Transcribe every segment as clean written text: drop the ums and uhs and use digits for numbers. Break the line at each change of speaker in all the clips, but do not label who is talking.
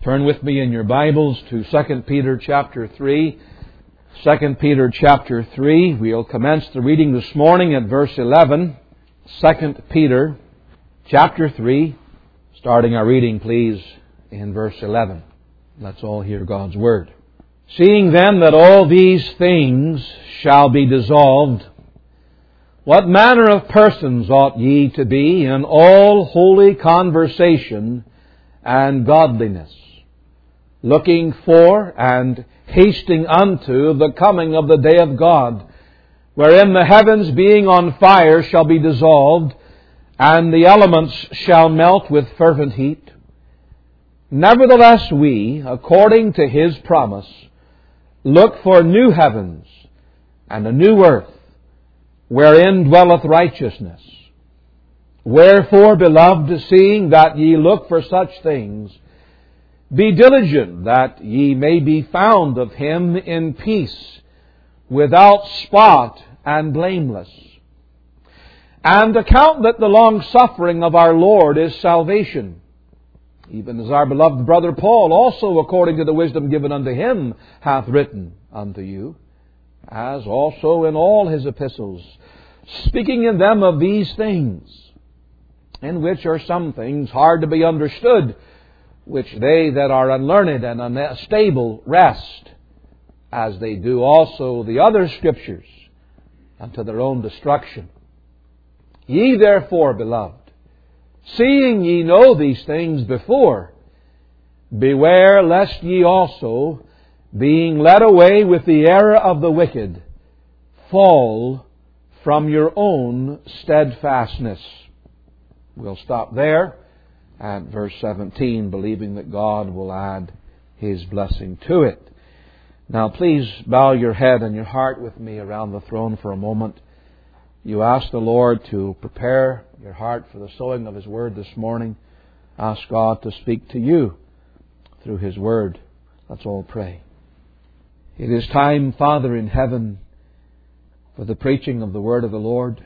Turn with me in your Bibles to 2 Peter chapter 3. 2 Peter chapter 3. We'll commence the reading this morning at verse 11. 2 Peter chapter 3. Starting our reading, please, in verse 11. Let's all hear God's Word. Seeing then that all these things shall be dissolved, what manner of persons ought ye to be in all holy conversation and godliness, looking for and hasting unto the coming of the day of God, wherein the heavens being on fire shall be dissolved, and the elements shall melt with fervent heat? Nevertheless we, according to His promise, look for new heavens and a new earth, wherein dwelleth righteousness. Wherefore, beloved, seeing that ye look for such things, be diligent that ye may be found of Him in peace, without spot and blameless. And account that the long-suffering of our Lord is salvation, even as our beloved brother Paul also, according to the wisdom given unto him, hath written unto you, as also in all his epistles, speaking in them of these things, in which are some things hard to be understood, which they that are unlearned and unstable wrest, as they do also the other Scriptures, unto their own destruction. Ye therefore, beloved, seeing ye know these things before, beware lest ye also, being led away with the error of the wicked, fall from your own steadfastness. We'll stop there at verse 17, believing that God will add His blessing to it. Now please bow your head and your heart with me around the throne for a moment. You ask the Lord to prepare your heart for the sowing of His Word this morning. Ask God to speak to you through His Word. Let's all pray. It is time, Father in heaven, for the preaching of the Word of the Lord.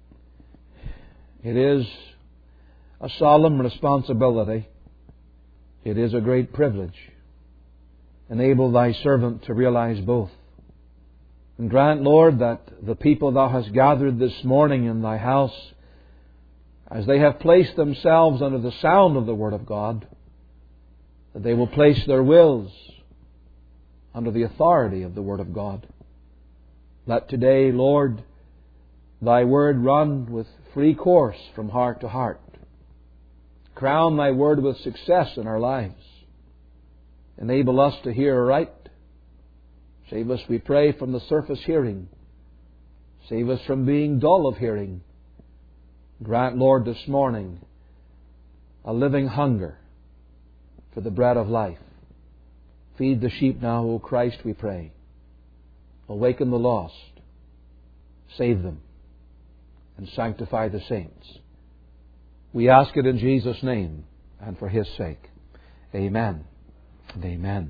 It is a solemn responsibility. It is a great privilege. Enable Thy servant to realize both. And grant, Lord, that the people Thou hast gathered this morning in Thy house, as they have placed themselves under the sound of the Word of God, that they will place their wills under the authority of the Word of God. Let today, Lord, Thy Word run with free course from heart to heart. Crown Thy Word with success in our lives. Enable us to hear aright. Save us, we pray, from the surface hearing. Save us from being dull of hearing. Grant, Lord, this morning a living hunger for the bread of life. Feed the sheep now, O Christ, we pray. Awaken the lost. Save them. And sanctify the saints. We ask it in Jesus' name and for His sake. Amen and amen.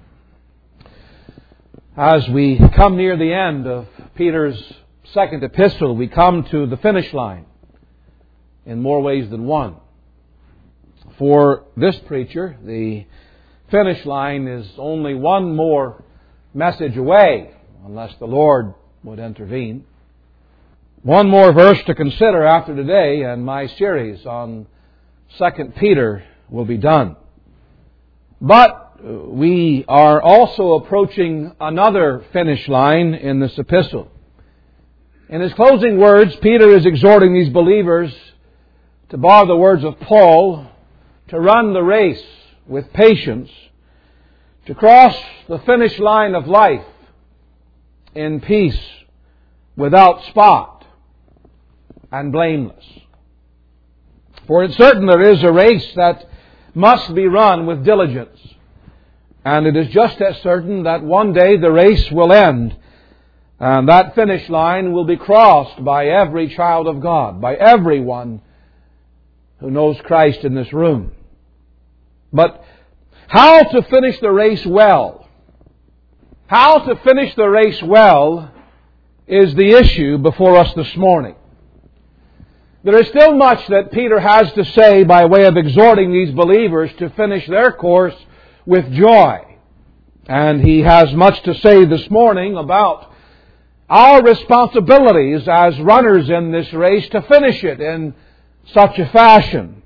As we come near the end of Peter's second epistle, we come to the finish line in more ways than one. For this preacher, the finish line is only one more message away, unless the Lord would intervene. One more verse to consider after today, and my series on 2 Peter will be done. But we are also approaching another finish line in this epistle. In his closing words, Peter is exhorting these believers, to borrow the words of Paul, to run the race with patience, to cross the finish line of life in peace, without spot and blameless. For it's certain there is a race that must be run with diligence. And it is just as certain that one day the race will end, and that finish line will be crossed by every child of God, by everyone who knows Christ in this room. But how to finish the race well? How to finish the race well is the issue before us this morning. There is still much that Peter has to say by way of exhorting these believers to finish their course with joy. And he has much to say this morning about our responsibilities as runners in this race to finish it in such a fashion.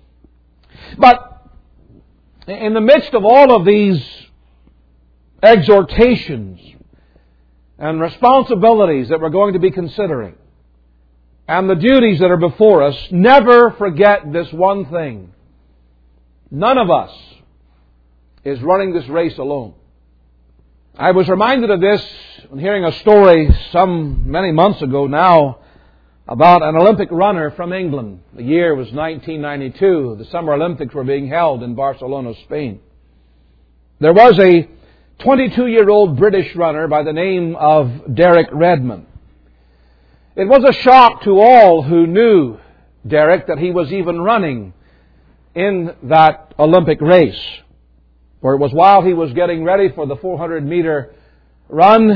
But in the midst of all of these exhortations and responsibilities that we're going to be considering, and the duties that are before us, never forget this one thing. None of us is running this race alone. I was reminded of this when hearing a story many months ago now about an Olympic runner from England. The year was 1992. The Summer Olympics were being held in Barcelona, Spain. There was a 22-year-old British runner by the name of Derek Redmond. It was a shock to all who knew Derek that he was even running in that Olympic race. For it was while he was getting ready for the 400-meter run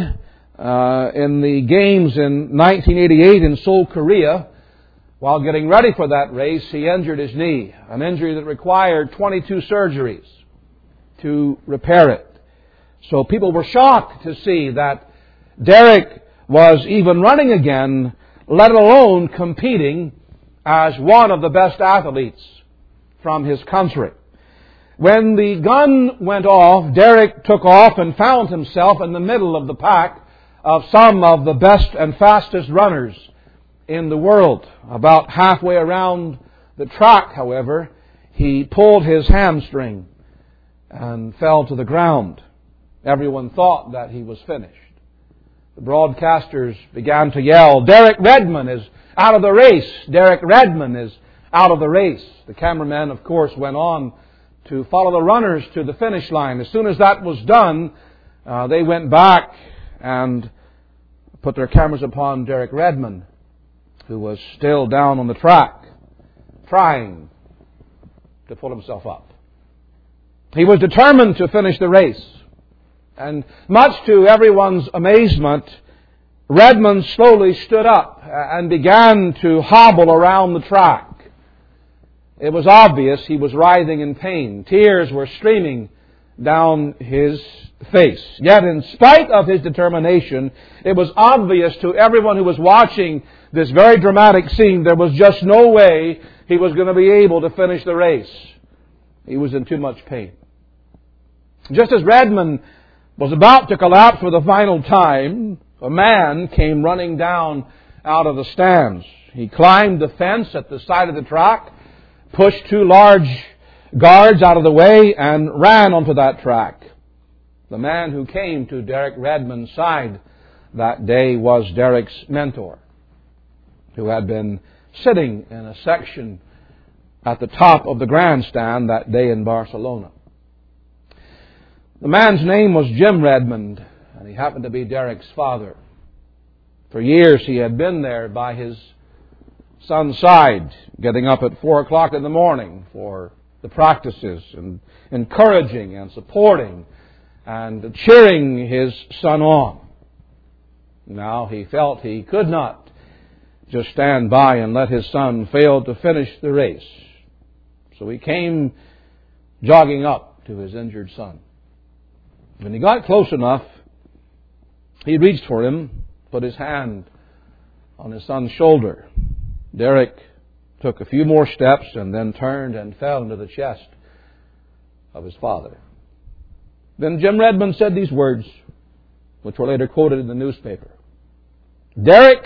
in the Games in 1988 in Seoul, Korea. While getting ready for that race, he injured his knee, an injury that required 22 surgeries to repair it. So people were shocked to see that Derek was even running again, let alone competing as one of the best athletes from his country. When the gun went off, Derek took off and found himself in the middle of the pack of some of the best and fastest runners in the world. About halfway around the track, however, he pulled his hamstring and fell to the ground. Everyone thought that he was finished. The broadcasters began to yell, "Derek Redmond is out of the race! Derek Redmond is out of the race!" The cameraman, of course, went on to follow the runners to the finish line. As soon as that was done, they went back and put their cameras upon Derek Redmond, who was still down on the track, trying to pull himself up. He was determined to finish the race. And much to everyone's amazement, Redmond slowly stood up and began to hobble around the track. It was obvious he was writhing in pain. Tears were streaming down his face. Yet in spite of his determination, it was obvious to everyone who was watching this very dramatic scene, there was just no way he was going to be able to finish the race. He was in too much pain. Just as Redmond was about to collapse for the final time, a man came running down out of the stands. He climbed the fence at the side of the track, pushed two large guards out of the way, and ran onto that track. The man who came to Derek Redmond's side that day was Derek's mentor, who had been sitting in a section at the top of the grandstand that day in Barcelona. The man's name was Jim Redmond, and he happened to be Derek's father. For years he had been there by his son's side, getting up at 4 o'clock in the morning for the practices, and encouraging and supporting and cheering his son on. Now he felt he could not just stand by and let his son fail to finish the race. So he came jogging up to his injured son. When he got close enough, he reached for him, put his hand on his son's shoulder. Derek took a few more steps and then turned and fell into the chest of his father. Then Jim Redmond said these words, which were later quoted in the newspaper. "Derek,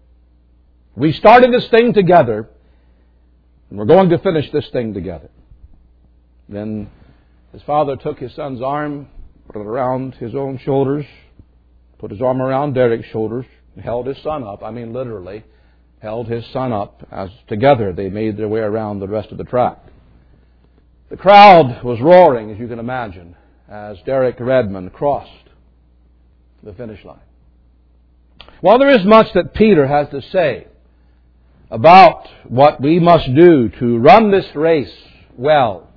we started this thing together, and we're going to finish this thing together." Then his father took his son's arm, put it around his own shoulders, put his arm around Derek's shoulders, and held his son up. I mean, literally, held his son up as together they made their way around the rest of the track. The crowd was roaring, as you can imagine, as Derek Redmond crossed the finish line. While there is much that Peter has to say about what we must do to run this race well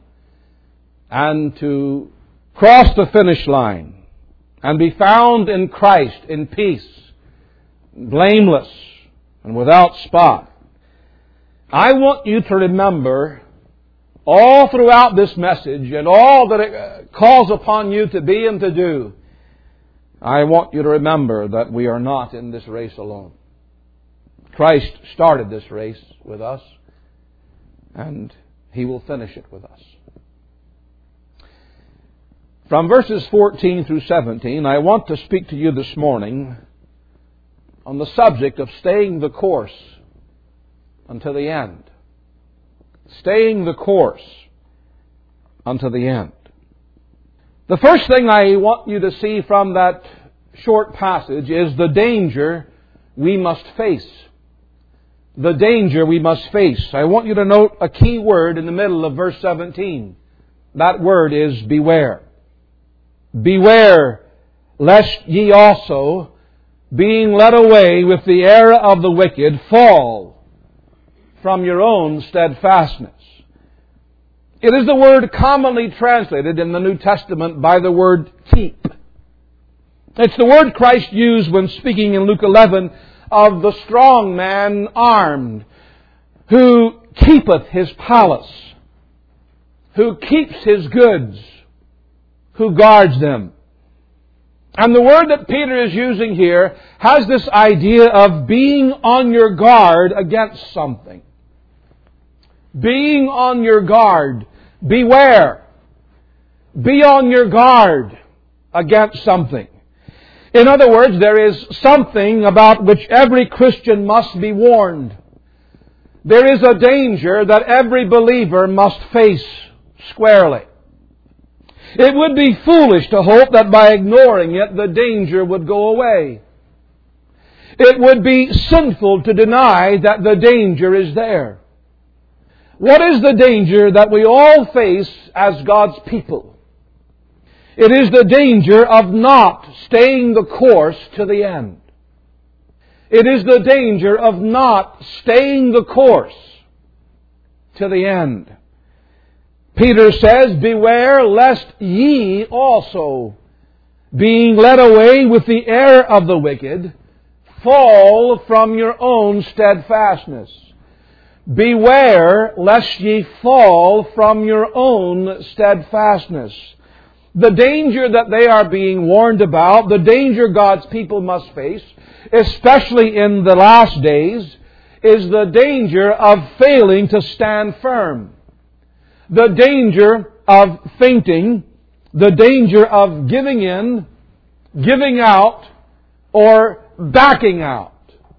and to cross the finish line and be found in Christ in peace, blameless, and without spot, I want you to remember all throughout this message and all that it calls upon you to be and to do, I want you to remember that we are not in this race alone. Christ started this race with us, and He will finish it with us. From verses 14 through 17, I want to speak to you this morning on the subject of staying the course until the end. Staying the course until the end. The first thing I want you to see from that short passage is the danger we must face. The danger we must face. I want you to note a key word in the middle of verse 17. That word is beware. Beware, lest ye also, being led away with the error of the wicked, fall from your own steadfastness. It is the word commonly translated in the New Testament by the word keep. It's the word Christ used when speaking in Luke 11 of the strong man armed, who keepeth his palace, who keeps his goods, who guards them. And the word that Peter is using here has this idea of being on your guard against something. Being on your guard. Beware. Be on your guard against something. In other words, there is something about which every Christian must be warned. There is a danger that every believer must face squarely. It would be foolish to hope that by ignoring it, the danger would go away. It would be sinful to deny that the danger is there. What is the danger that we all face as God's people? It is the danger of not staying the course to the end. It is the danger of not staying the course to the end. Peter says, beware lest ye also, being led away with the error of the wicked, fall from your own steadfastness. Beware lest ye fall from your own steadfastness. The danger that they are being warned about, the danger God's people must face, especially in the last days, is the danger of failing to stand firm. The danger of fainting, the danger of giving in, giving out, or backing out.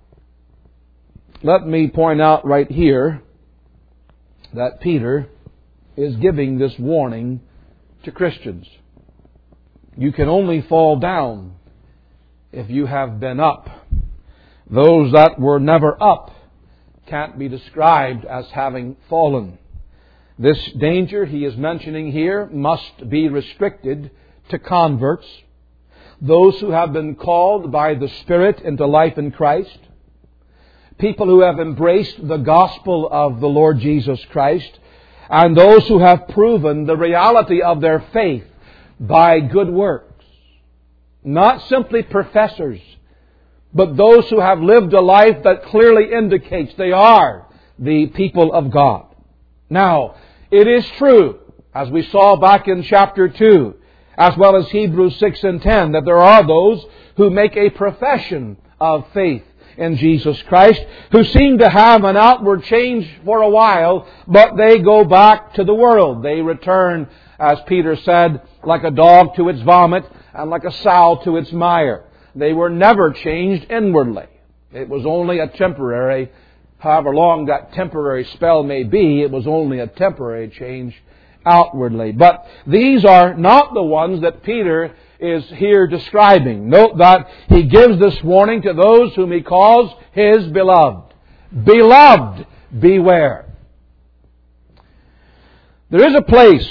Let me point out right here that Peter is giving this warning to Christians. You can only fall down if you have been up. Those that were never up can't be described as having fallen. This danger he is mentioning here must be restricted to converts, those who have been called by the Spirit into life in Christ, people who have embraced the gospel of the Lord Jesus Christ, and those who have proven the reality of their faith by good works. Not simply professors, but those who have lived a life that clearly indicates they are the people of God. Now, it is true, as we saw back in chapter 2, as well as Hebrews 6 and 10, that there are those who make a profession of faith in Jesus Christ, who seem to have an outward change for a while, but they go back to the world. They return, as Peter said, like a dog to its vomit and like a sow to its mire. They were never changed inwardly. It was only a temporary, however long that temporary spell may be, it was only a temporary change outwardly. But these are not the ones that Peter is here describing. Note that he gives this warning to those whom he calls his beloved. Beloved, beware. There is a place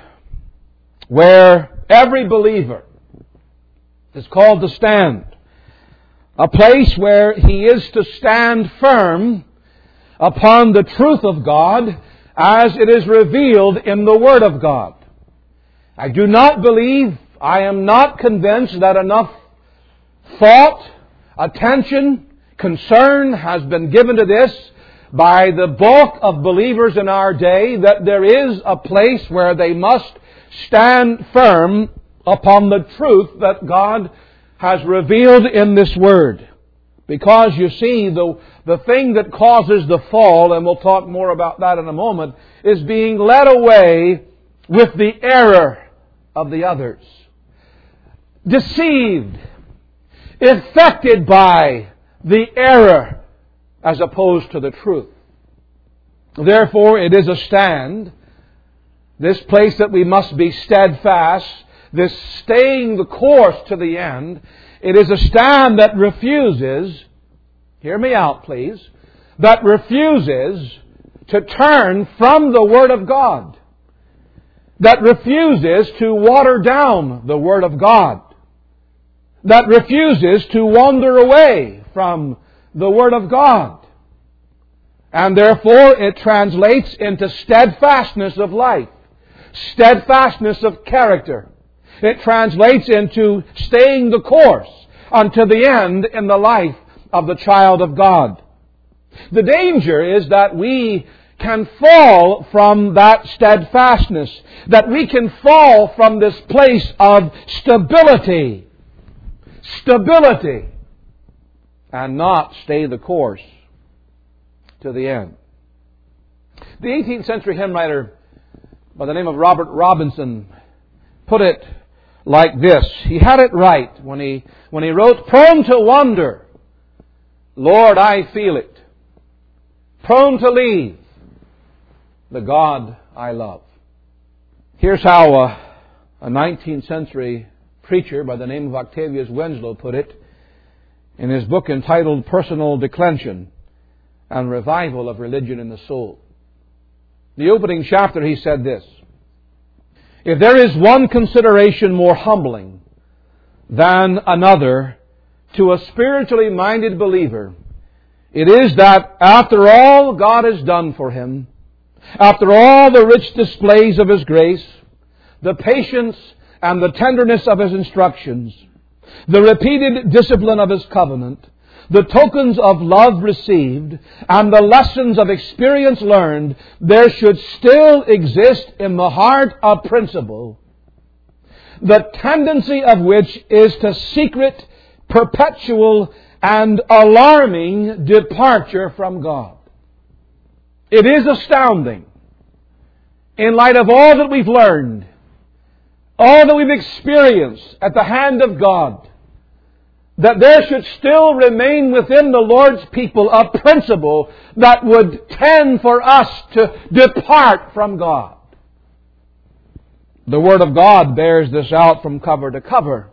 where every believer is called to stand. A place where he is to stand firm upon the truth of God as it is revealed in the Word of God. I do not believe, I am not convinced that enough thought, attention, concern has been given to this by the bulk of believers in our day that there is a place where they must stand firm upon the truth that God has revealed in this Word. Because you see, the thing that causes the fall, and we'll talk more about that in a moment, is being led away with the error of the others. Deceived, affected by the error as opposed to the truth. Therefore, it is a stand, this place that we must be steadfast, this staying the course to the end. It is a stand that refuses, hear me out please, that refuses to turn from the Word of God. That refuses to water down the Word of God. That refuses to wander away from the Word of God. And therefore it translates into steadfastness of life, steadfastness of character. It translates into staying the course unto the end in the life of the child of God. The danger is that we can fall from that steadfastness, that we can fall from this place of stability, and not stay the course to the end. The 18th century hymn writer by the name of Robert Robinson put it like this. He had it right when he wrote, "Prone to wander, Lord, I feel it. Prone to leave the God I love." Here's how a 19th century preacher by the name of Octavius Winslow put it in his book entitled Personal Declension and Revival of Religion in the Soul. The opening chapter he said this: "If there is one consideration more humbling than another to a spiritually minded believer, it is that after all God has done for him, after all the rich displays of His grace, the patience and the tenderness of His instructions, the repeated discipline of His covenant, the tokens of love received, and the lessons of experience learned, there should still exist in the heart a principle, the tendency of which is to secret, perpetual, and alarming departure from God." It is astounding, in light of all that we've learned, all that we've experienced at the hand of God, that there should still remain within the Lord's people a principle that would tend for us to depart from God. The Word of God bears this out from cover to cover.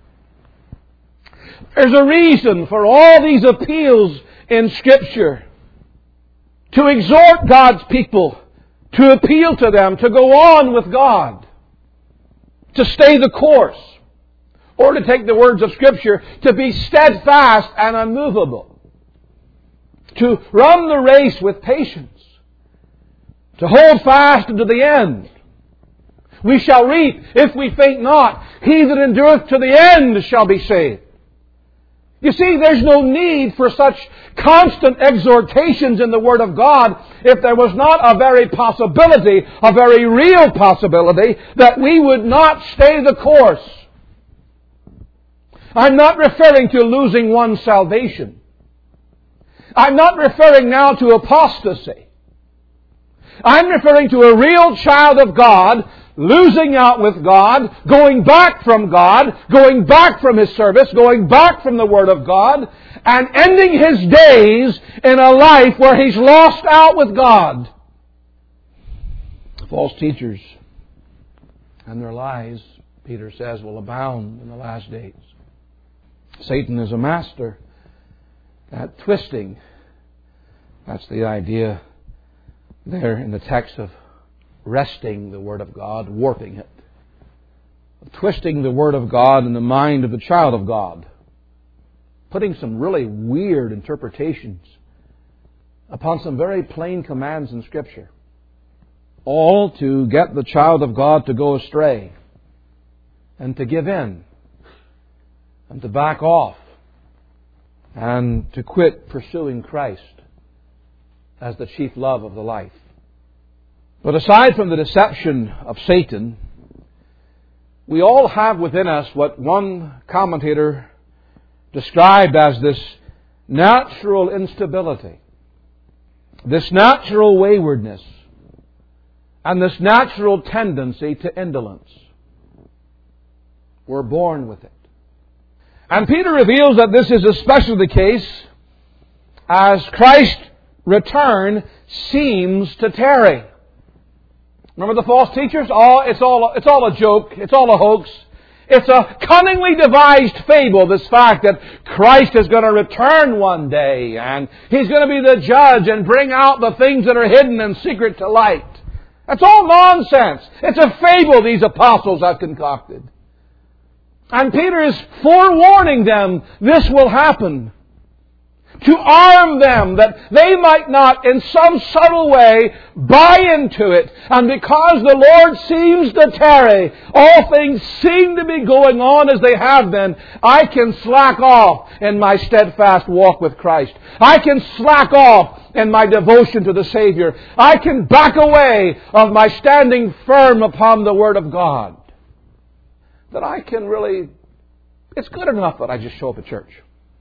There's a reason for all these appeals in Scripture to exhort God's people, to appeal to them, to go on with God, to stay the course, or to take the words of Scripture, to be steadfast and unmovable, to run the race with patience, to hold fast unto the end. We shall reap if we faint not. He that endureth to the end shall be saved. You see, there's no need for such constant exhortations in the Word of God if there was not a very possibility, a very real possibility, that we would not stay the course. I'm not referring to losing one's salvation. I'm not referring now to apostasy. I'm referring to a real child of God losing out with God, going back from God, going back from His service, going back from the Word of God, and ending his days in a life where he's lost out with God. False teachers and their lies, Peter says, will abound in the last days. Satan is a master at twisting. That's the idea there in the text of wresting the Word of God, warping it. Twisting the Word of God in the mind of the child of God. Putting some really weird interpretations upon some very plain commands in Scripture. All to get the child of God to go astray and to give in and to back off and to quit pursuing Christ as the chief love of the life. But aside from the deception of Satan, we all have within us what one commentator described as this natural instability, this natural waywardness, and this natural tendency to indolence. We're born with it. And Peter reveals that this is especially the case as Christ's return seems to tarry. Remember the false teachers? It's all a joke. It's all a hoax. It's a cunningly devised fable, this fact that Christ is going to return one day and He's going to be the judge and bring out the things that are hidden and secret to light. That's all nonsense. It's a fable these apostles have concocted. And Peter is forewarning them this will happen, to arm them that they might not in some subtle way buy into it. And because the Lord seems to tarry, all things seem to be going on as they have been, I can slack off in my steadfast walk with Christ. I can slack off in my devotion to the Savior. I can back away of my standing firm upon the Word of God. That I can really, it's good enough that I just show up at church.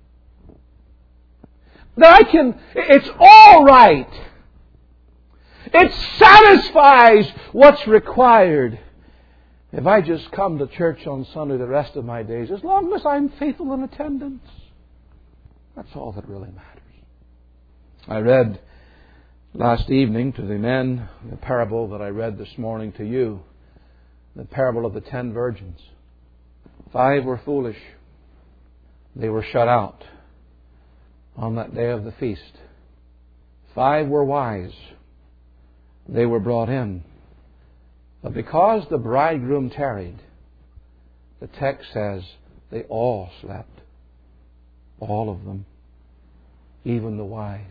That it's all right. It satisfies what's required. If I just come to church on Sunday the rest of my days, as long as I'm faithful in attendance, that's all that really matters. I read last evening to the men the parable that I read this morning to you, the parable of the 10 virgins. 5 were foolish. They were shut out on that day of the feast. 5 were wise. They were brought in. But because the bridegroom tarried, the text says they all slept. All of them. Even the wise.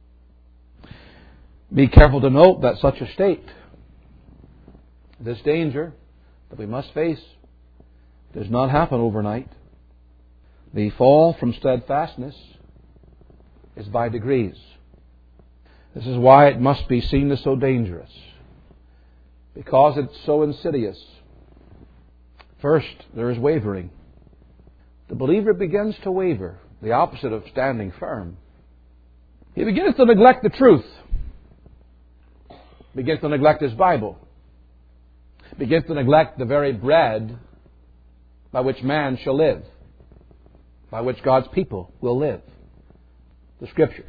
Be careful to note that such a state, this danger that we must face, does not happen overnight. The fall from steadfastness is by degrees. This is why it must be seen as so dangerous. Because it's so insidious. First, there is wavering. The believer begins to waver, the opposite of standing firm. He begins to neglect the truth. Begins to neglect his Bible. Begins to neglect the very bread by which man shall live. By which God's people will live. The Scriptures.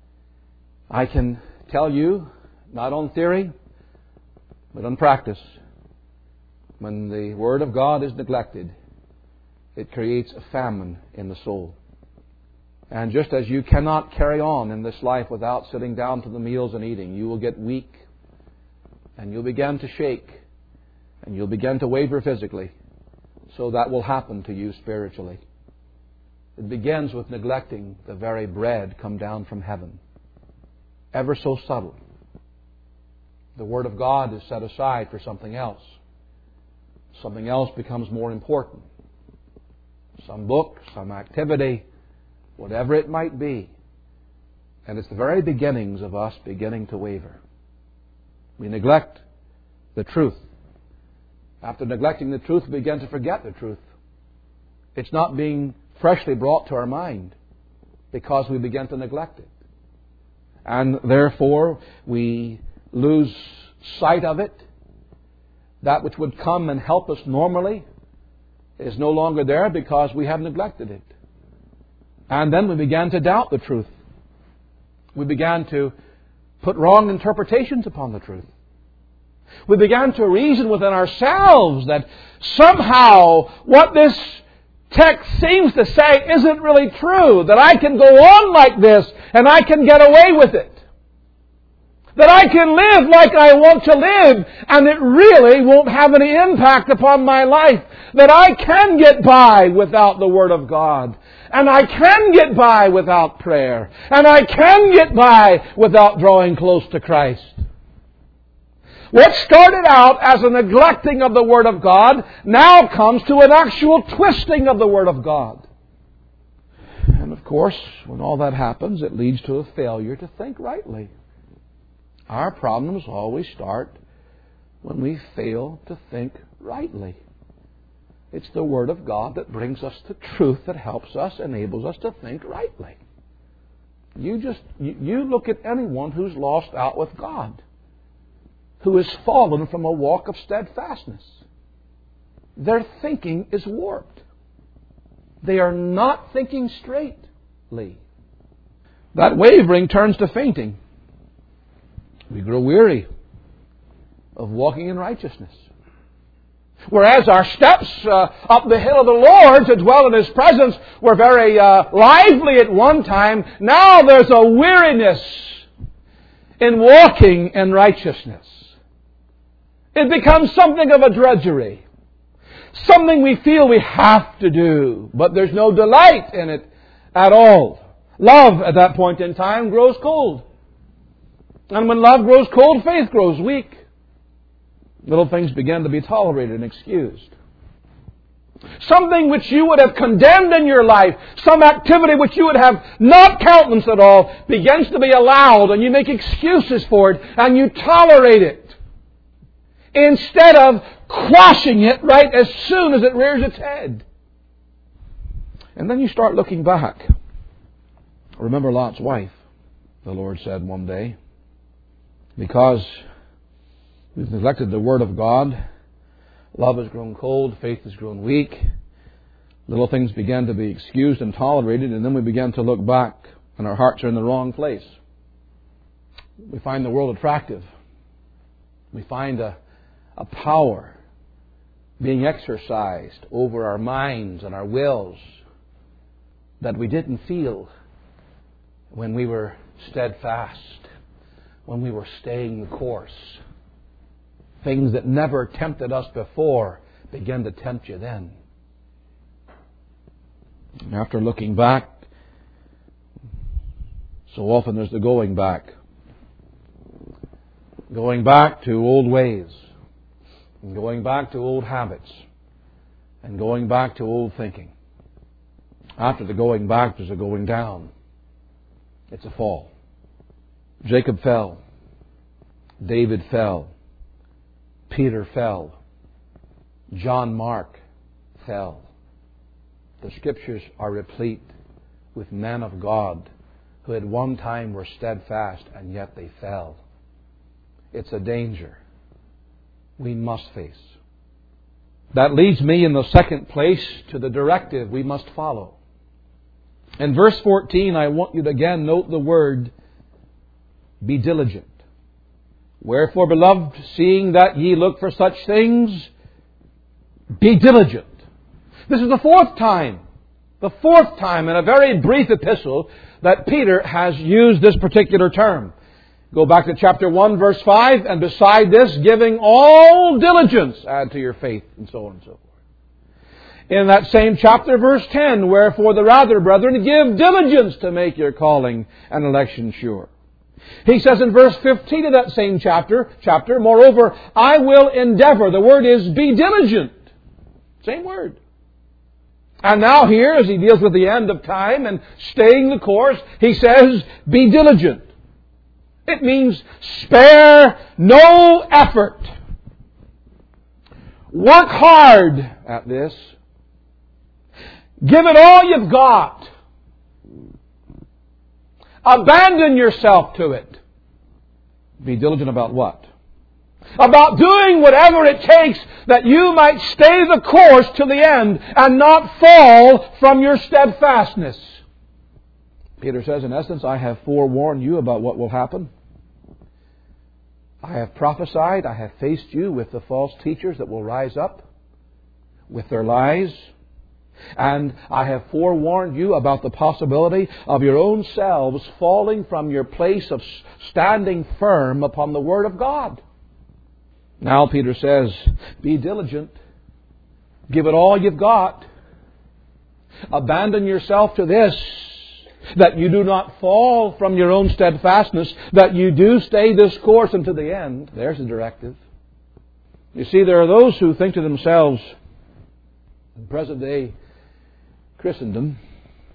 I can tell you, not on theory, but on practice, when the Word of God is neglected, it creates a famine in the soul. And just as you cannot carry on in this life without sitting down to the meals and eating, you will get weak, and you'll begin to shake, and you'll begin to waver physically. So that will happen to you spiritually. It begins with neglecting the very bread come down from heaven. Ever so subtle. The Word of God is set aside for something else. Something else becomes more important. Some book, some activity, whatever it might be. And it's the very beginnings of us beginning to waver. We neglect the truth. After neglecting the truth, we begin to forget the truth. It's not being freshly brought to our mind because we begin to neglect it. And therefore, we lose sight of it. That which would come and help us normally is no longer there because we have neglected it. And then we began to doubt the truth. We began to put wrong interpretations upon the truth. We began to reason within ourselves that somehow what this text seems to say isn't really true. That I can go on like this and I can get away with it. That I can live like I want to live and it really won't have any impact upon my life. That I can get by without the Word of God. And I can get by without prayer. And I can get by without drawing close to Christ. What started out as a neglecting of the Word of God now comes to an actual twisting of the Word of God. And of course, when all that happens, it leads to a failure to think rightly. Our problems always start when we fail to think rightly. It's the Word of God that brings us the truth that helps us, enables us to think rightly. You look at anyone who's lost out with God, who has fallen from a walk of steadfastness. Their thinking is warped. They are not thinking straightly. That wavering turns to fainting. We grow weary of walking in righteousness. Whereas our steps up the hill of the Lord to dwell in His presence were very lively at one time, now there's a weariness in walking in righteousness. It becomes something of a drudgery. Something we feel we have to do, but there's no delight in it at all. Love at that point in time grows cold. And when love grows cold, faith grows weak. Little things begin to be tolerated and excused. Something which you would have condemned in your life, some activity which you would have not countenanced at all, begins to be allowed, and you make excuses for it, and you tolerate it, instead of quashing it right as soon as it rears its head. And then you start looking back. Remember Lot's wife, the Lord said one day, because we've neglected the Word of God, love has grown cold, faith has grown weak, little things began to be excused and tolerated, and then we began to look back, and our hearts are in the wrong place. We find the world attractive. We find a power being exercised over our minds and our wills that we didn't feel when we were steadfast, when we were staying the course. Things that never tempted us before begin to tempt you then. And after looking back, so often there's the going back. Going back to old ways, and going back to old habits, and going back to old thinking. After the going back, there's a going down. It's a fall. Jacob fell. David fell. Peter fell. John Mark fell. The Scriptures are replete with men of God who at one time were steadfast and yet they fell. It's a danger we must face. That leads me in the second place to the directive we must follow. In verse 14, I want you to again note the word, be diligent. Wherefore, beloved, seeing that ye look for such things, be diligent. This is the fourth time in a very brief epistle that Peter has used this particular term. Go back to chapter 1, verse 5, and beside this, giving all diligence, add to your faith, and so on and so forth. In that same chapter, verse 10, wherefore the rather, brethren, give diligence to make your calling and election sure. He says in verse 15 of that same chapter, moreover, I will endeavor. The word is be diligent. Same word. And now here, as he deals with the end of time and staying the course, he says, be diligent. It means spare no effort. Work hard at this. Give it all you've got. Abandon yourself to it. Be diligent about what? About doing whatever it takes that you might stay the course to the end and not fall from your steadfastness. Peter says, in essence, I have forewarned you about what will happen. I have prophesied, I have faced you with the false teachers that will rise up with their lies. And I have forewarned you about the possibility of your own selves falling from your place of standing firm upon the Word of God. Now Peter says, be diligent. Give it all you've got. Abandon yourself to this, that you do not fall from your own steadfastness, that you do stay this course unto the end. There's the directive. You see, there are those who think to themselves, in present day Christendom,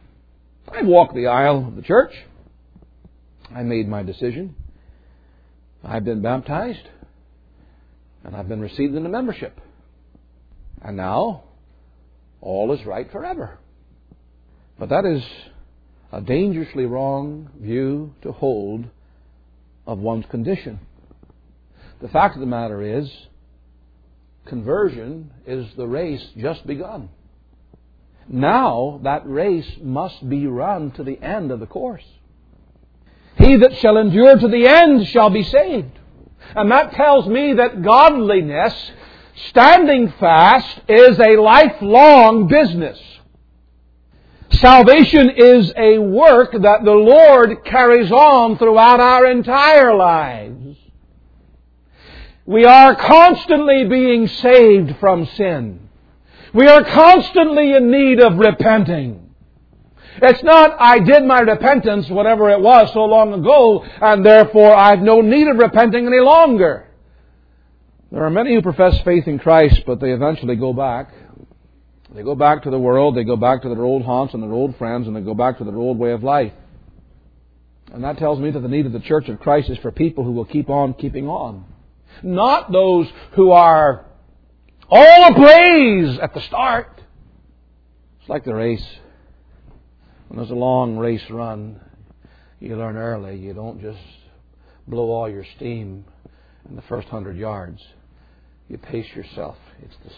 I've walked the aisle of the church. I made my decision. I've been baptized, and I've been received into membership. And now, all is right forever. But that is a dangerously wrong view to hold of one's condition. The fact of the matter is, conversion is the race just begun. Now that race must be run to the end of the course. He that shall endure to the end shall be saved. And that tells me that godliness, standing fast, is a lifelong business. Salvation is a work that the Lord carries on throughout our entire lives. We are constantly being saved from sin. We are constantly in need of repenting. It's not, I did my repentance, whatever it was, so long ago, and therefore I have no need of repenting any longer. There are many who profess faith in Christ, but they eventually go back. They go back to the world, they go back to their old haunts and their old friends, and they go back to their old way of life. And that tells me that the need of the Church of Christ is for people who will keep on keeping on. Not those who are all ablaze at the start. It's like the race. When there's a long race run, you learn early. You don't just blow all your steam in the first 100 yards. You pace yourself. It's the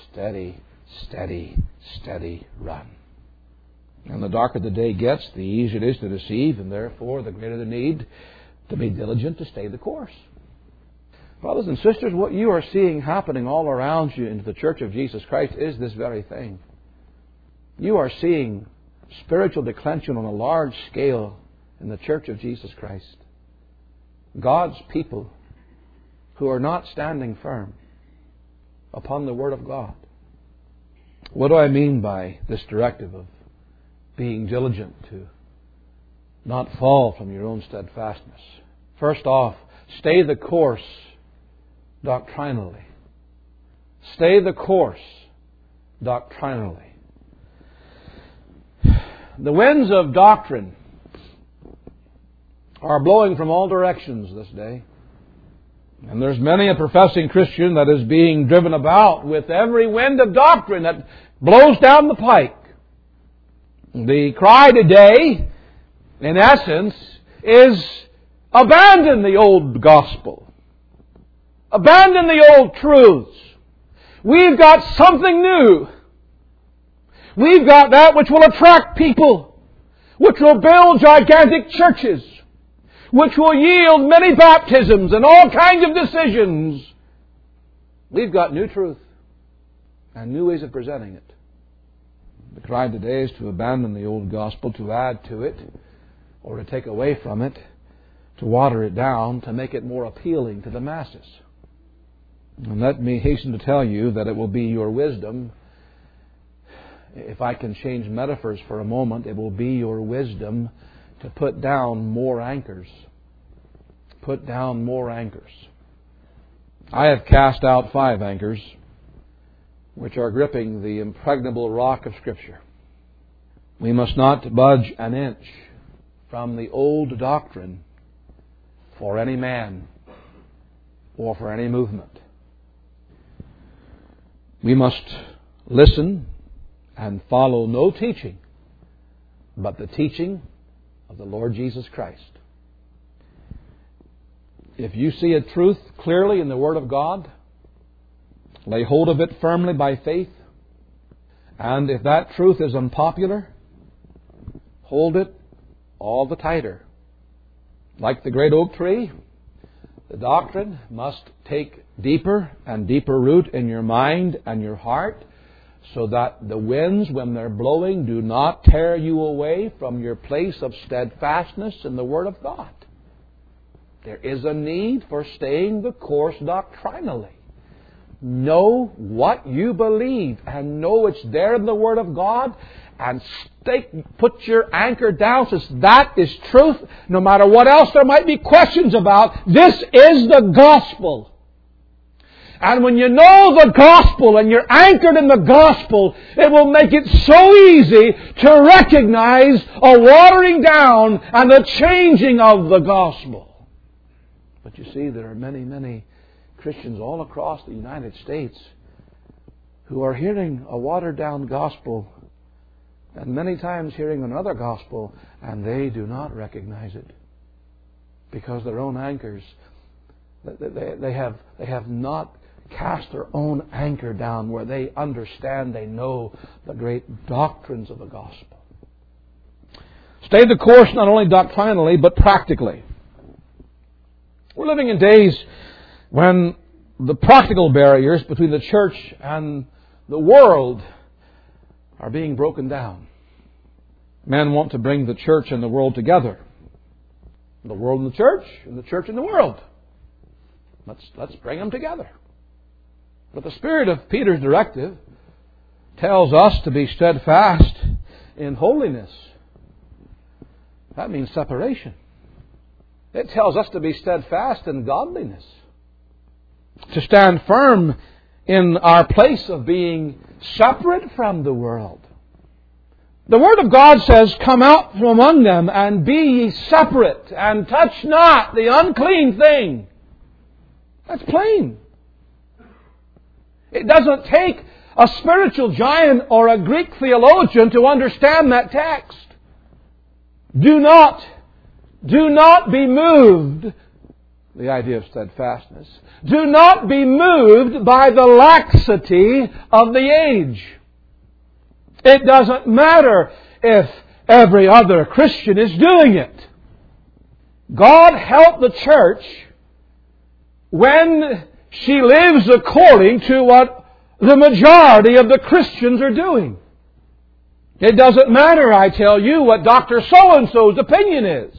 steady run. And the darker the day gets, the easier it is to deceive, and therefore the greater the need to be diligent to stay the course. Brothers and sisters, what you are seeing happening all around you in the Church of Jesus Christ is this very thing. You are seeing spiritual declension on a large scale in the Church of Jesus Christ. God's people who are not standing firm upon the Word of God. What do I mean by this directive of being diligent to not fall from your own steadfastness? First off, stay the course doctrinally. Stay the course doctrinally. The winds of doctrine are blowing from all directions this day. And there's many a professing Christian that is being driven about with every wind of doctrine that blows down the pike. The cry today, in essence, is abandon the old gospel. Abandon the old truths. We've got something new. We've got that which will attract people, which will build gigantic churches, which will yield many baptisms and all kinds of decisions. We've got new truth and new ways of presenting it. The cry today is to abandon the old gospel, to add to it, or to take away from it, to water it down, to make it more appealing to the masses. And let me hasten to tell you that it will be your wisdom, if I can change metaphors for a moment, it will be your wisdom to put down more anchors. Put down more anchors. I have cast out 5 anchors, which are gripping the impregnable rock of Scripture. We must not budge an inch from the old doctrine for any man or for any movement. We must listen and follow no teaching but the teaching of the Lord Jesus Christ. If you see a truth clearly in the Word of God, lay hold of it firmly by faith. And if that truth is unpopular, hold it all the tighter. Like the great oak tree, the doctrine must take deeper and deeper root in your mind and your heart, so that the winds, when they're blowing, do not tear you away from your place of steadfastness in the Word of God. There is a need for staying the course doctrinally. Know what you believe and know it's there in the Word of God, and put your anchor down, says that is truth, no matter what else there might be questions about. This is the gospel. And when you know the gospel and you're anchored in the gospel, it will make it so easy to recognize a watering down and a changing of the gospel. But you see, there are many, many Christians all across the United States who are hearing a watered-down gospel and many times hearing another gospel, and they do not recognize it because their own anchors, they have not cast their own anchor down where they understand, they know the great doctrines of the gospel. Stay the course not only doctrinally but practically. We're living in days when the practical barriers between the church and the world are being broken down. Men want to bring the church and the world together. The world and the church and the world. Let's bring them together. But the spirit of Peter's directive tells us to be steadfast in holiness. That means separation. It tells us to be steadfast in godliness. To stand firm in our place of being separate from the world. The Word of God says, "Come out from among them and be ye separate, and touch not the unclean thing." That's plain. It doesn't take a spiritual giant or a Greek theologian to understand that text. Do not be moved. The idea of steadfastness. Do not be moved by the laxity of the age. It doesn't matter if every other Christian is doing it. God help the church when she lives according to what the majority of the Christians are doing. It doesn't matter, I tell you, what Dr. So-and-so's opinion is.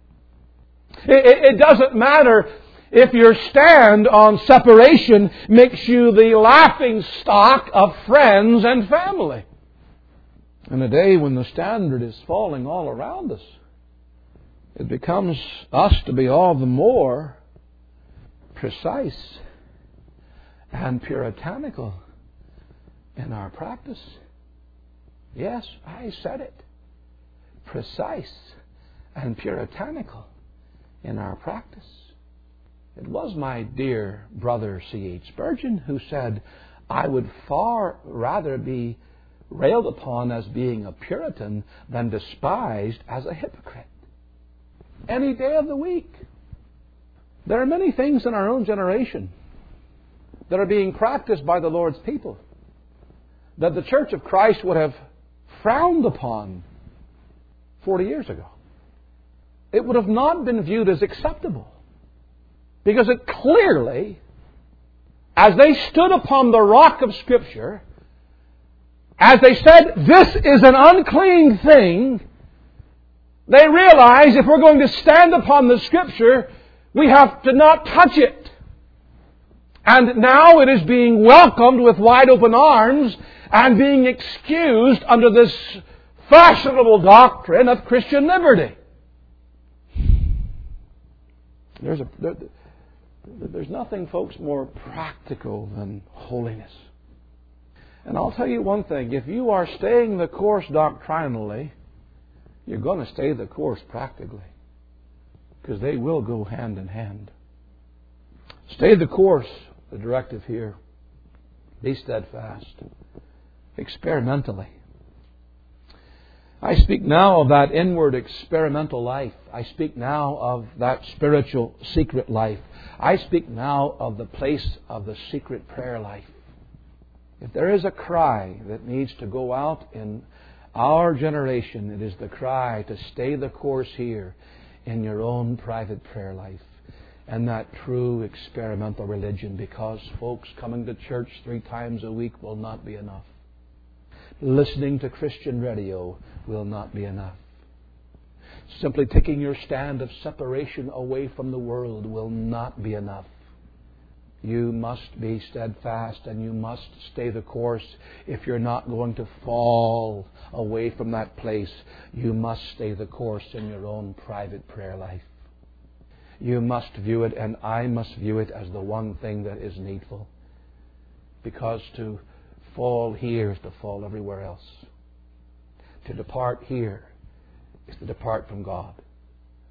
It doesn't matter if your stand on separation makes you the laughing stock of friends and family. In a day when the standard is falling all around us, it becomes us to be all the more precise and puritanical in our practice. Yes, I said it. Precise and puritanical in our practice. It was my dear brother C.H. Spurgeon who said, "I would far rather be railed upon as being a Puritan than despised as a hypocrite." Any day of the week. There are many things in our own generation that are being practiced by the Lord's people that the Church of Christ would have frowned upon 40 years ago. It would have not been viewed as acceptable. Because it clearly, as they stood upon the rock of Scripture, as they said, "This is an unclean thing," they realized if we're going to stand upon the Scripture, we have to not touch it. And now it is being welcomed with wide open arms and being excused under this fashionable doctrine of Christian liberty. There's nothing, folks, more practical than holiness. And I'll tell you one thing. If you are staying the course doctrinally, you're going to stay the course practically. Because they will go hand in hand. Stay the course, the directive here. Be steadfast. Experimentally. I speak now of that inward experimental life. I speak now of that spiritual secret life. I speak now of the place of the secret prayer life. If there is a cry that needs to go out in our generation, it is the cry to stay the course here in your own private prayer life and that true experimental religion, because, folks, coming to church 3 times a week will not be enough. Listening to Christian radio will not be enough. Simply taking your stand of separation away from the world will not be enough. You must be steadfast and you must stay the course. If you're not going to fall away from that place, you must stay the course in your own private prayer life. You must view it, and I must view it, as the one thing that is needful. Because to fall here is to fall everywhere else. To depart here is to depart from God.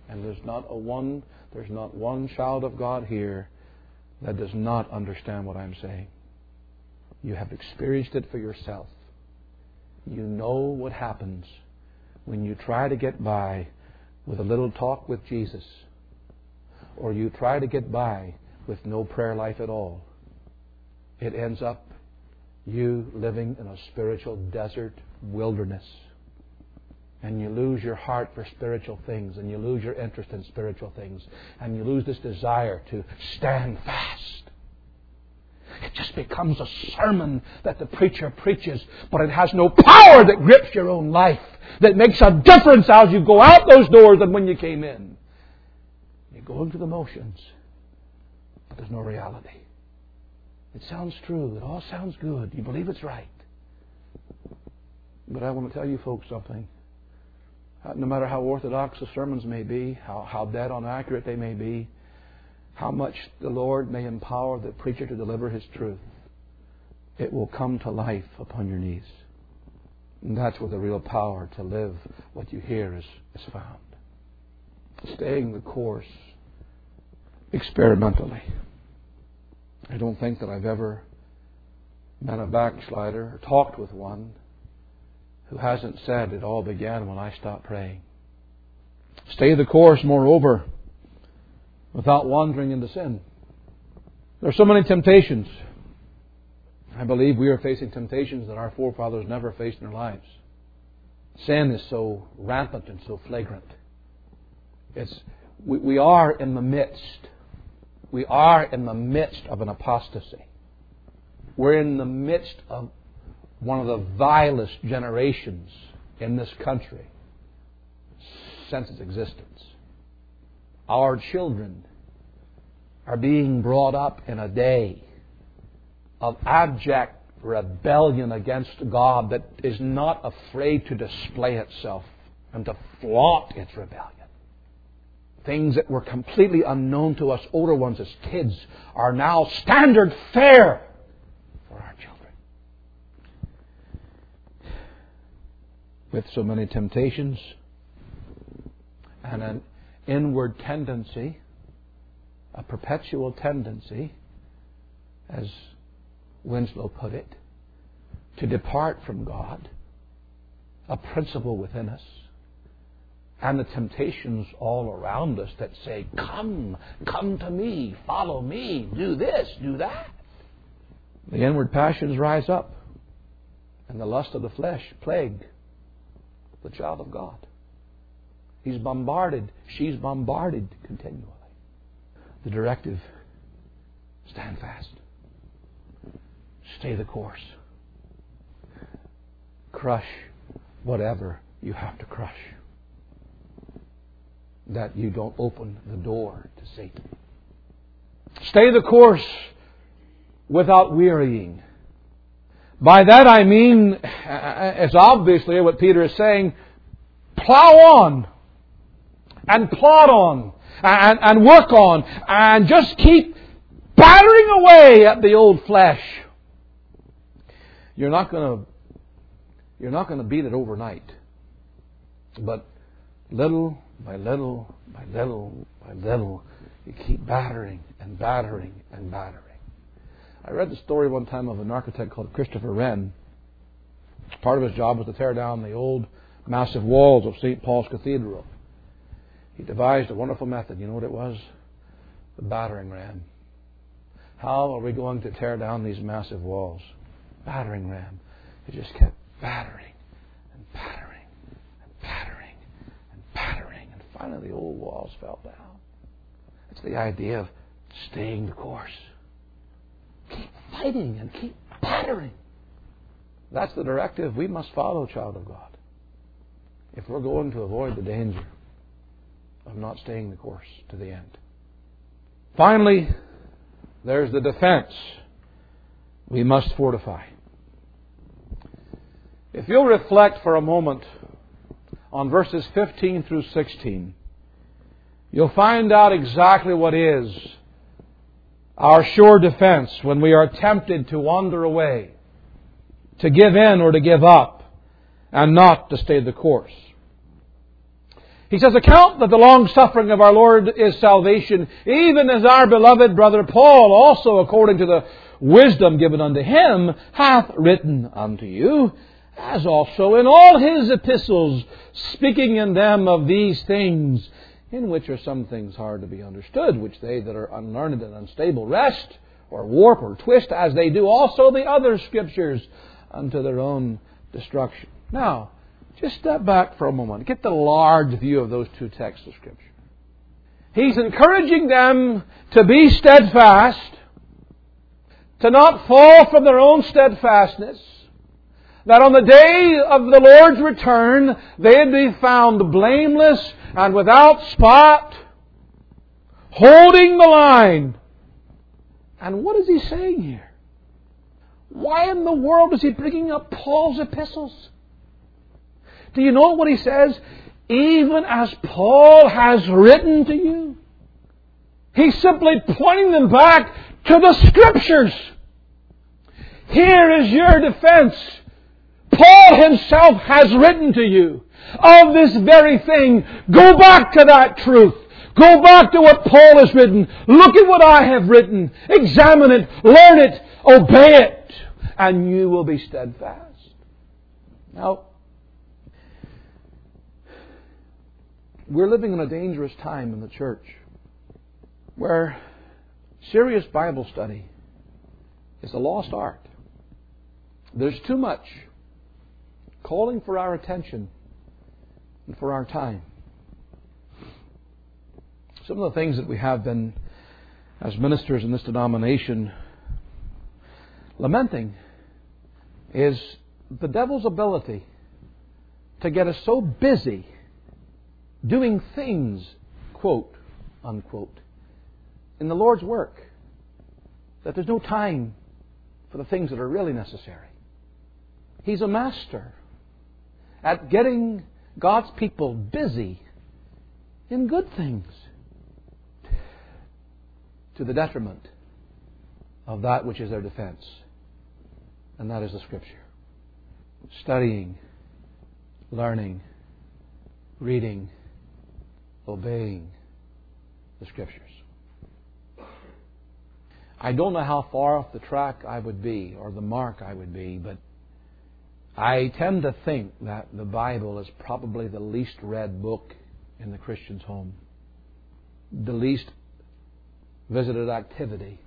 And there's not one child of God here that does not understand what I'm saying. You have experienced it for yourself. You know what happens when you try to get by with a little talk with Jesus, or you try to get by with no prayer life at all. It ends up you living in a spiritual desert wilderness. And you lose your heart for spiritual things, and you lose your interest in spiritual things, and you lose this desire to stand fast. It just becomes a sermon that the preacher preaches, but it has no power that grips your own life, that makes a difference as you go out those doors than when you came in. You go into the motions, but there's no reality. It sounds true. It all sounds good. You believe it's right. But I want to tell you folks something. No matter how orthodox the sermons may be, how dead on accurate they may be, how much the Lord may empower the preacher to deliver His truth, it will come to life upon your knees. And that's where the real power to live what you hear is found. Staying the course experimentally. I don't think that I've ever met a backslider or talked with one who hasn't said it all began when I stopped praying. Stay the course, moreover, without wandering into sin. There are so many temptations. I believe we are facing temptations that our forefathers never faced in their lives. Sin is so rampant and so flagrant. We are in the midst. We are in the midst of an apostasy. We're in the midst of one of the vilest generations in this country since its existence. Our children are being brought up in a day of abject rebellion against God that is not afraid to display itself and to flaunt its rebellion. Things that were completely unknown to us older ones as kids are now standard fare for our children. With so many temptations and an inward tendency, a perpetual tendency, as Winslow put it, to depart from God, a principle within us, and the temptations all around us that say, come to me, follow me, do this, do that. The inward passions rise up, and the lust of the flesh plague the child of God. He's bombarded, she's bombarded continually. The directive, stand fast. Stay the course. Crush whatever you have to crush, that you don't open the door to Satan. Stay the course without wearying. By that I mean, it's obviously what Peter is saying, plow on and plod on and work on and just keep battering away at the old flesh. You're not going to beat it overnight. But little by little by little by little, you keep battering and battering and battering. I read the story one time of an architect called Christopher Wren. Part of his job was to tear down the old massive walls of St. Paul's Cathedral. He devised a wonderful method. You know what it was? The battering ram. How are we going to tear down these massive walls? Battering ram. He just kept battering and battering and battering and battering. And finally the old walls fell down. It's the idea of staying the course. Keep fighting and keep battering. That's the directive we must follow, child of God, if we're going to avoid the danger of not staying the course to the end. Finally, there's the defense we must fortify. If you'll reflect for a moment on verses 15 through 16, you'll find out exactly what is our sure defense when we are tempted to wander away, to give in or to give up, and not to stay the course. He says, account that the long-suffering of our Lord is salvation, even as our beloved brother Paul also, according to the wisdom given unto him, hath written unto you, as also in all his epistles, speaking in them of these things, in which are some things hard to be understood, which they that are unlearned and unstable wrest, or warp, or twist, as they do also the other Scriptures, unto their own destruction. Now, just step back for a moment. Get the large view of those two texts of Scripture. He's encouraging them to be steadfast, to not fall from their own steadfastness, that on the day of the Lord's return, they'd be found blameless and without spot, holding the line. And what is he saying here? Why in the world is he bringing up Paul's epistles? Do you know what he says? Even as Paul has written to you. He's simply pointing them back to the Scriptures. Here is your defense. Paul himself has written to you of this very thing. Go back to that truth. Go back to what Paul has written. Look at what I have written. Examine it, learn it, obey it, and you will be steadfast. Now, we're living in a dangerous time in the church where serious Bible study is a lost art. There's too much calling for our attention and for our time. Some of the things that we have been, as ministers in this denomination, lamenting is the devil's ability to get us so busy doing things, quote, unquote, in the Lord's work, that there's no time for the things that are really necessary. He's a master at getting God's people busy in good things to the detriment of that which is their defense, and that is the Scripture. Studying, learning, reading, obeying the Scriptures. I don't know how far off the track I would be, or the mark I would be, but I tend to think that the Bible is probably the least read book in the Christian's home. The least visited activity.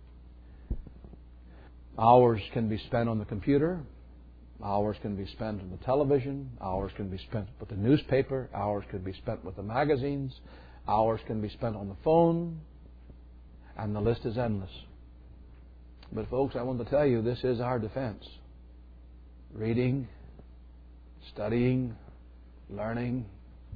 Hours can be spent on the computer. Hours can be spent on the television. Hours can be spent with the newspaper. Hours can be spent with the magazines. Hours can be spent on the phone. And the list is endless. But folks, I want to tell you, this is our defense. Reading, studying, learning,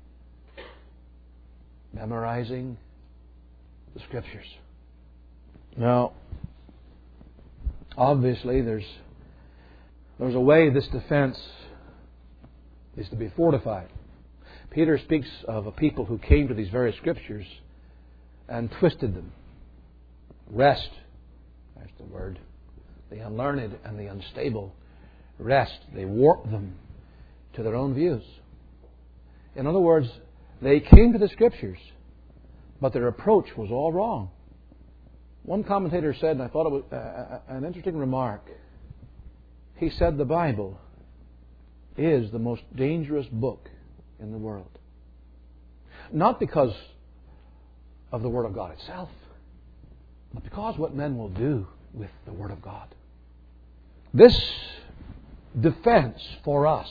memorizing the Scriptures. Now, obviously, there's a way this defense is to be fortified. Peter speaks of a people who came to these very Scriptures and twisted them. Wrest, that's the word. The unlearned and the unstable wrest. They warped them to their own views. In other words, they came to the Scriptures, but their approach was all wrong. One commentator said, and I thought it was an interesting remark, he said the Bible is the most dangerous book in the world. Not because of the Word of God itself, but because what men will do with the Word of God. This defense for us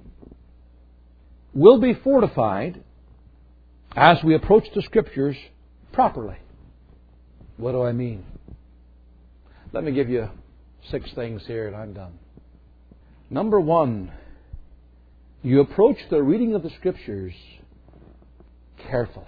will be fortified as we approach the Scriptures properly. What do I mean? Let me give you 6 things here and I'm done. Number 1, you approach the reading of the Scriptures carefully.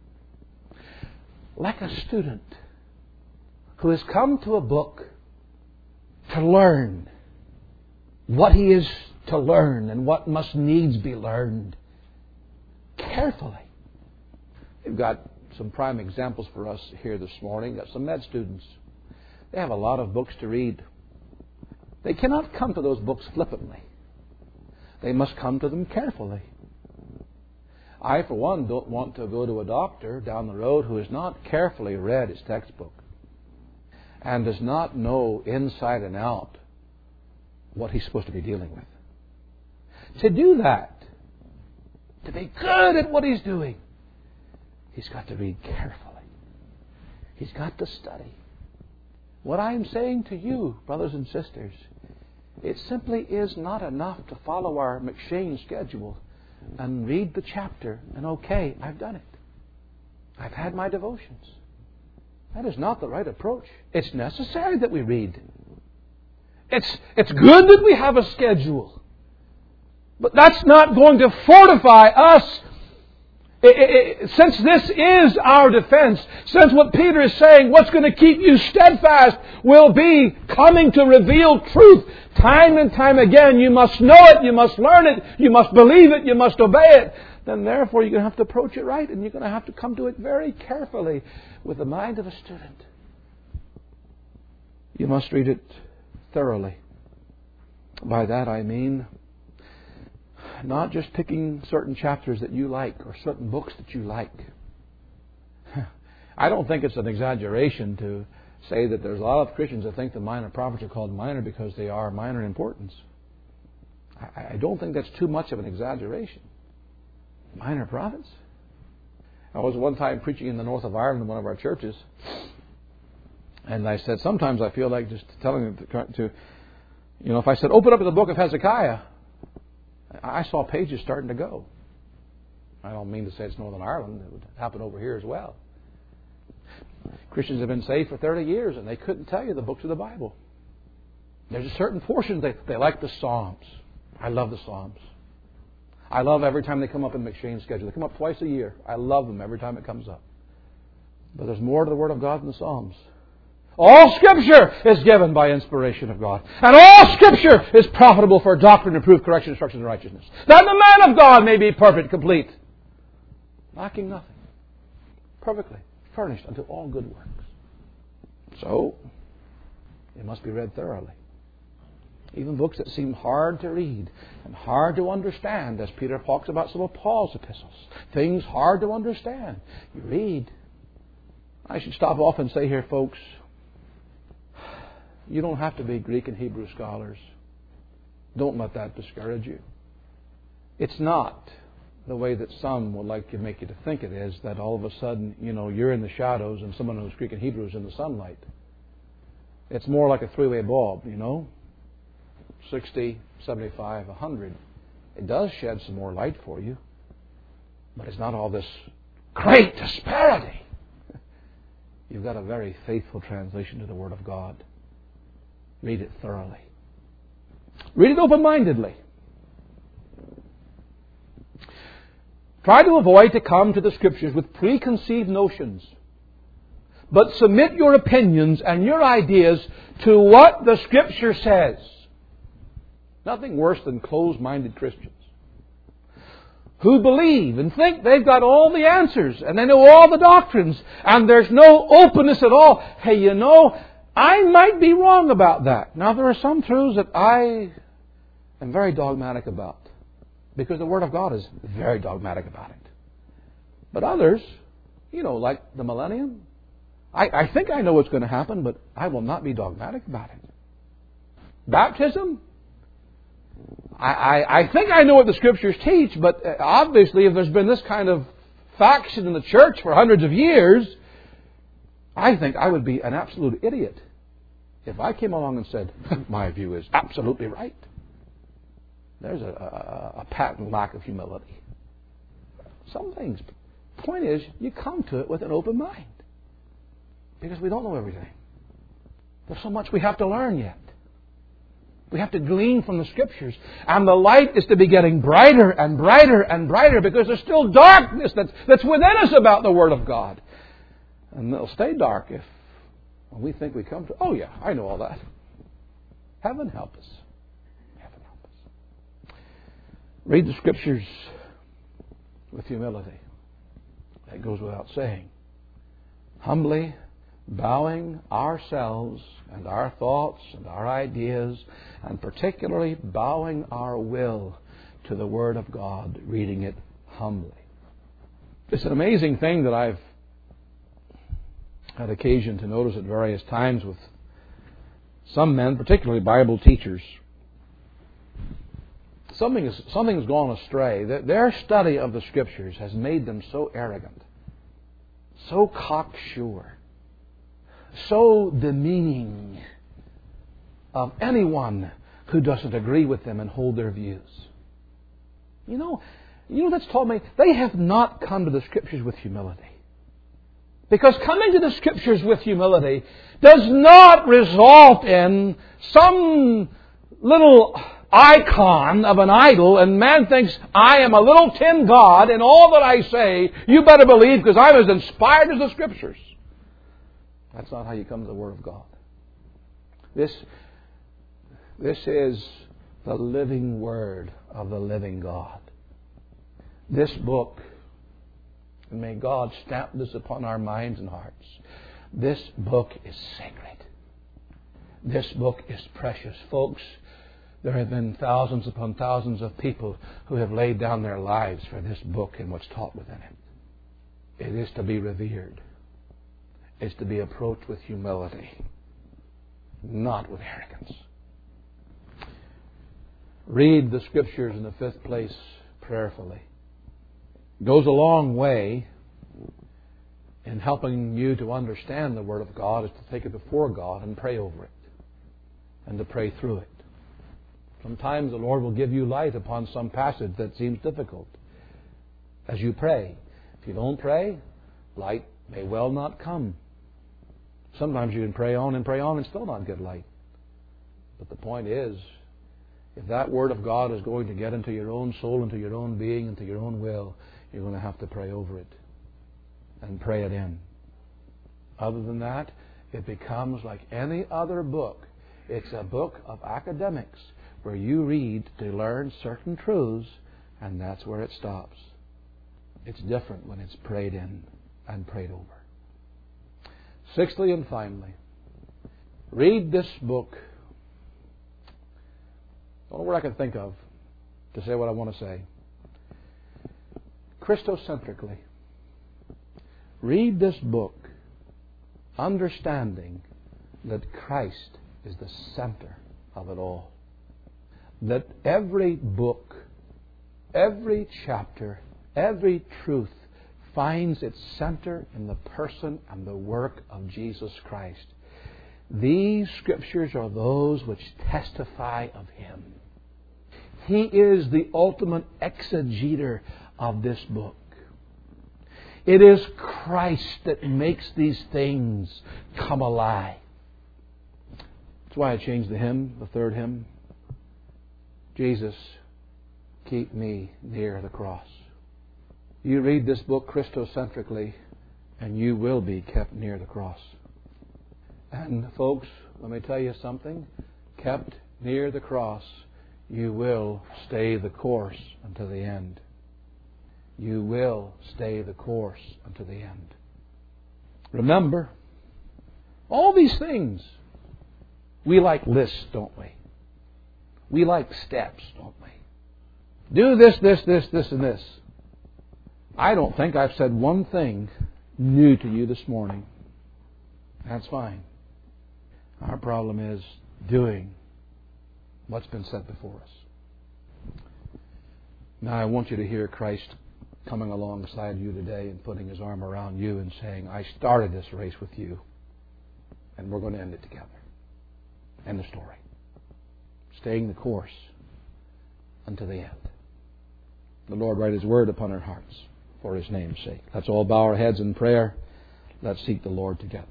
Like a student who has come to a book to learn what he is to learn and what must needs be learned carefully. We've got some prime examples for us here this morning. Got some med students. They have a lot of books to read. They cannot come to those books flippantly. They must come to them carefully. I, for one, don't want to go to a doctor down the road who has not carefully read his textbook and does not know inside and out what he's supposed to be dealing with. To do that, to be good at what he's doing, he's got to read carefully. He's got to study. What I'm saying to you, brothers and sisters, it simply is not enough to follow our McShane schedule and read the chapter and okay, I've done it. I've had my devotions. That is not the right approach. It's necessary that we read. It's good that we have a schedule. But that's not going to fortify us. Since this is our defense, since what Peter is saying, what's going to keep you steadfast will be coming to reveal truth. Time and time again, you must know it, you must learn it, you must believe it, you must obey it. Then therefore you're going to have to approach it right, and you're going to have to come to it very carefully with the mind of a student. You must read it thoroughly. By that I mean not just picking certain chapters that you like or certain books that you like. I don't think it's an exaggeration to say that there's a lot of Christians that think the minor prophets are called minor because they are minor in importance. I don't think that's too much of an exaggeration. Minor prophets? I was one time preaching in the north of Ireland in one of our churches, and I said, sometimes I feel like just telling them to if I said, open up the book of Hezekiah, I saw pages starting to go. I don't mean to say it's Northern Ireland. It would happen over here as well. Christians have been saved for 30 years and they couldn't tell you the books of the Bible. There's a certain portion they like the Psalms. I love the Psalms. I love every time they come up in McShane's schedule. They come up twice a year. I love them every time it comes up. But there's more to the Word of God than the Psalms. All Scripture is given by inspiration of God. And all Scripture is profitable for doctrine, reproof, correction, instruction, and righteousness. That the man of God may be perfect, complete, lacking nothing. Perfectly furnished unto all good works. So, it must be read thoroughly. Even books that seem hard to read and hard to understand, as Peter talks about some of Paul's epistles. Things hard to understand. You read. I should stop off and say here, folks, you don't have to be Greek and Hebrew scholars. Don't let that discourage you. It's not the way that some would like to make you to think it is, that all of a sudden, you're in the shadows and someone who's Greek and Hebrew is in the sunlight. It's more like a three-way bulb, 60, 75, 100. It does shed some more light for you, but it's not all this great disparity. You've got a very faithful translation to the Word of God. Read it thoroughly. Read it open-mindedly. Try to avoid to come to the Scriptures with preconceived notions, but submit your opinions and your ideas to what the Scripture says. Nothing worse than closed-minded Christians who believe and think they've got all the answers and they know all the doctrines and there's no openness at all. Hey, I might be wrong about that. Now, there are some truths that I am very dogmatic about because the Word of God is very dogmatic about it. But others, like the millennium, I think I know what's going to happen, but I will not be dogmatic about it. Baptism, I think I know what the Scriptures teach, but obviously if there's been this kind of faction in the church for hundreds of years, I think I would be an absolute idiot if I came along and said, my view is absolutely right. There's a patent lack of humility. Some things. The point is, you come to it with an open mind. Because we don't know everything. There's so much we have to learn yet. We have to glean from the Scriptures. And the light is to be getting brighter and brighter and brighter because there's still darkness that's within us about the Word of God. And it'll stay dark if when we think we come to, oh yeah, I know all that. Heaven help us. Heaven help us. Read the Scriptures with humility. That goes without saying. Humbly bowing ourselves and our thoughts and our ideas, and particularly bowing our will to the Word of God, reading it humbly. It's an amazing thing that I've had occasion to notice at various times with some men, particularly Bible teachers. Something's gone astray. Their study of the Scriptures has made them so arrogant, so cocksure, so demeaning of anyone who doesn't agree with them and hold their views. You know that's taught me they have not come to the Scriptures with humility. Because coming to the Scriptures with humility does not result in some little icon of an idol, and man thinks, I am a little tin god, and all that I say, you better believe because I'm as inspired as the Scriptures. That's not how you come to the Word of God. This is the living Word of the living God. This book, and may God stamp this upon our minds and hearts, this book is sacred. This book is precious. Folks, there have been thousands upon thousands of people who have laid down their lives for this book and what's taught within it. It is to be revered. It's to be approached with humility, not with arrogance. Read the Scriptures in the fifth place prayerfully. It goes a long way in helping you to understand the Word of God is to take it before God and pray over it and to pray through it. Sometimes the Lord will give you light upon some passage that seems difficult as you pray. If you don't pray, light may well not come. Sometimes you can pray on and still not get light. But the point is, if that Word of God is going to get into your own soul, into your own being, into your own will, you're going to have to pray over it and pray it in. Other than that, it becomes like any other book. It's a book of academics where you read to learn certain truths, and that's where it stops. It's different when it's prayed in and prayed over. Sixthly and finally, read this book. Don't know what I can think of to say what I want to say. Christocentrically. Read this book understanding that Christ is the center of it all. That every book, every chapter, every truth finds its center in the person and the work of Jesus Christ. These Scriptures are those which testify of Him. He is the ultimate exegeter of this book. It is Christ that makes these things come alive. That's why I changed the hymn, the third hymn. Jesus, keep me near the cross. You read this book Christocentrically, and you will be kept near the cross. And folks, let me tell you something. Kept near the cross, you will stay the course unto the end. You will stay the course unto the end. Remember, all these things, we like lists, don't we? We like steps, don't we? Do this, and this. I don't think I've said one thing new to you this morning. That's fine. Our problem is doing what's been said before us. Now I want you to hear Christ coming alongside you today and putting His arm around you and saying, I started this race with you, and we're going to end it together. End the story. Staying the course unto the end. The Lord write His word upon our hearts for His name's sake. Let's all bow our heads in prayer. Let's seek the Lord together.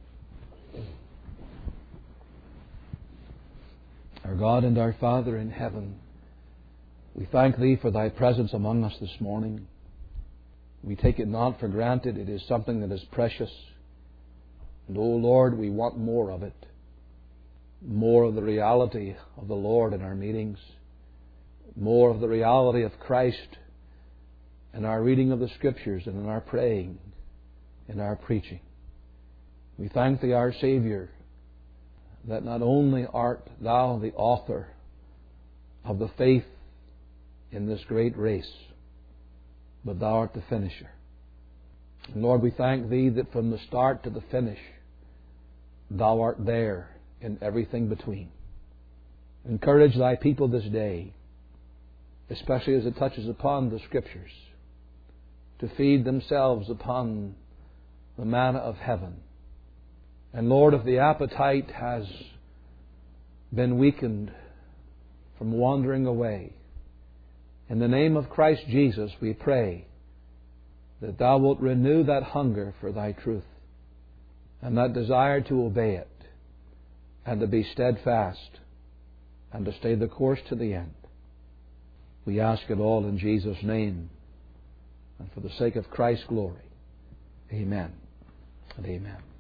Our God and our Father in heaven, we thank Thee for Thy presence among us this morning. We take it not for granted. It is something that is precious. And, O Lord, we want more of it. More of the reality of the Lord in our meetings. More of the reality of Christ in our reading of the Scriptures and in our praying, in our preaching. We thank Thee, our Savior, that not only art Thou the author of the faith in this great race, but Thou art the finisher. And Lord, we thank Thee that from the start to the finish, Thou art there in everything between. Encourage Thy people this day, especially as it touches upon the Scriptures, to feed themselves upon the manna of heaven. And Lord, if the appetite has been weakened from wandering away, in the name of Christ Jesus we pray that Thou wilt renew that hunger for Thy truth and that desire to obey it and to be steadfast and to stay the course to the end. We ask it all in Jesus' name and for the sake of Christ's glory. Amen and amen.